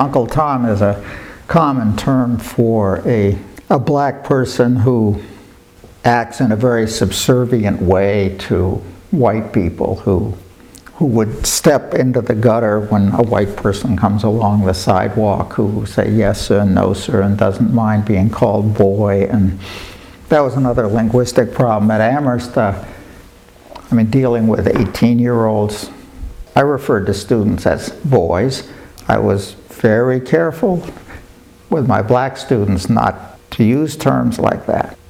Uncle Tom is a common term for a black person who acts in a very subservient way to white people who would step into the gutter when a white person comes along the sidewalk, who say yes sir, no sir, and doesn't mind being called boy. And that was another linguistic problem at Amherst. Dealing with 18-year-olds, I referred to students as boys. I was very careful with my black students not to use terms like that.